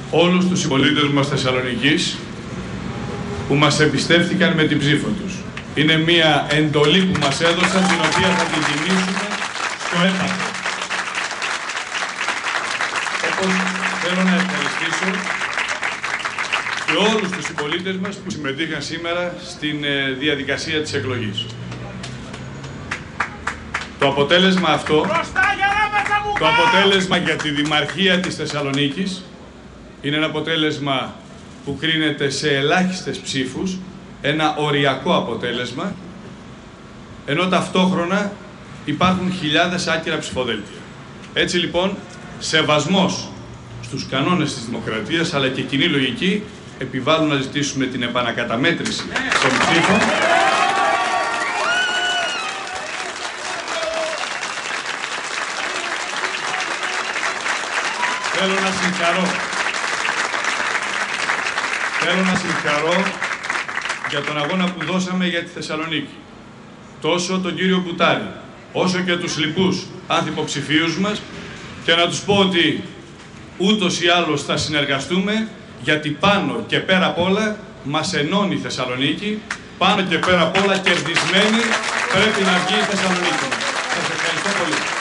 όλους τους συμπολίτες μας Θεσσαλονικής που μας εμπιστεύτηκαν με την ψήφο τους. Είναι μια εντολή που μας έδωσαν, την οποία θα την τιμήσουμε στο έπακρο. Όπως θέλω να ευχαριστήσω και όλους τους συμπολίτες μας που συμμετείχαν σήμερα στην διαδικασία της εκλογής. Το αποτέλεσμα αυτό, το αποτέλεσμα για τη Δημαρχία της Θεσσαλονίκης, είναι ένα αποτέλεσμα που κρίνεται σε ελάχιστες ψήφους, ένα οριακό αποτέλεσμα, ενώ ταυτόχρονα υπάρχουν χιλιάδες άκυρα ψηφοδέλτια. Έτσι λοιπόν, σεβασμός στους κανόνες της δημοκρατίας αλλά και κοινή λογική επιβάλλουν να ζητήσουμε την επανακαταμέτρηση των ψήφων Θέλω να συγχαρώ για τον αγώνα που δώσαμε για τη Θεσσαλονίκη. Τόσο τον κύριο Μπουτάρη, όσο και τους λοιπούς ανθυποψηφίους μας, και να τους πω ότι ούτως ή άλλως θα συνεργαστούμε, γιατί πάνω και πέρα απ' όλα μας ενώνει η Θεσσαλονίκη, πάνω και πέρα απ' όλα κερδισμένη πρέπει να βγει η Θεσσαλονίκη. Σας ευχαριστώ πολύ.